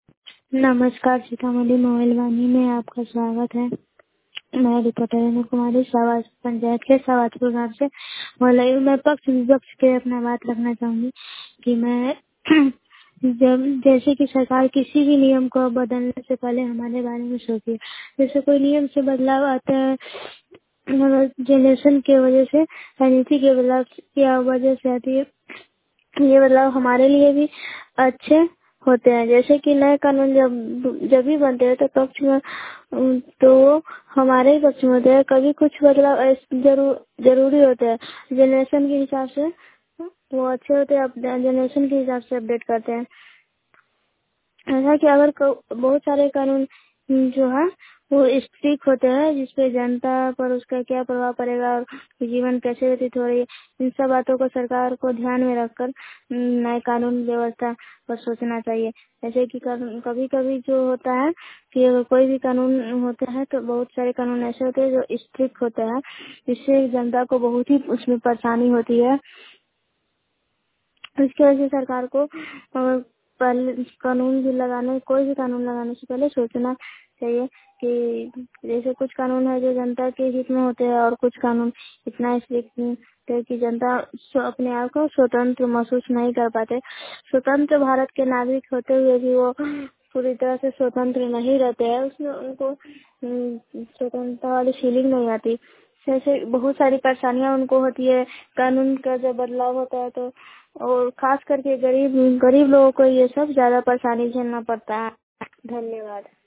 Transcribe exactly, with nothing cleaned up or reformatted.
नमस्कार, सीतामढ़ी मोबाइल वाणी में आपका स्वागत है। मैं रिपोर्टर रेणु कुमारी शाहबाद पंचायत के शाहबादपुर गाँव से बोल रही हूँ। मैं पक्ष विपक्ष के अपना बात रखना चाहूंगी कि मैं जब जैसे कि सरकार किसी भी नियम को बदलने से पहले हमारे बारे में सोचे। जैसे कोई नियम से बदलाव आता है जनरेशन की वजह से, राजनीति के बदलाव की वजह से आती है, ये बदलाव हमारे लिए भी अच्छे होते हैं। जैसे कि नए कानून जब जब भी बनते हैं तो पक्ष में अम, तो वो हमारे ही पक्ष में होते हैं। कभी कुछ बदलाव ऐसे जरूर जरूरी होते हैं जनरेशन के हिसाब से, वो अच्छे होते हैं, जनरेशन के हिसाब से अपडेट करते हैं। ऐसा कि अगर बहुत सारे कानून जो है वो स्ट्रिक्ट होते हैं जिसपे जनता पर उसका क्या प्रभाव पड़ेगा और जीवन कैसे व्यतीत हो रही है, इन सब बातों को सरकार को ध्यान में रखकर नए कानून व्यवस्था पर सोचना चाहिए। जैसे कि कभी कभी जो होता है कि अगर कोई भी कानून होता है तो बहुत सारे कानून ऐसे होते हैं जो स्ट्रिक्ट होते हैं, जिससे जनता को बहुत ही उसमें परेशानी होती है। इसकी वजह से सरकार को पहले कानून भी लगाने कोई भी कानून लगाने से पहले सोचना चाहिए कि जैसे कुछ कानून है जो जनता के हित में होते हैं और कुछ कानून इतना स्ट्रिक्ट है कि जनता अपने आप को स्वतंत्र महसूस नहीं कर पाते। स्वतंत्र भारत के नागरिक होते हुए भी वो पूरी तरह से स्वतंत्र नहीं रहते हैं, उसमें उनको स्वतंत्रता वाली फीलिंग नहीं आती। जैसे बहुत सारी परेशानियां उनको होती है कानून का जब बदलाव होता है तो, और खास करके गरीब गरीब लोगों को ये सब ज्यादा परेशानी झेलना पड़ता है। धन्यवाद।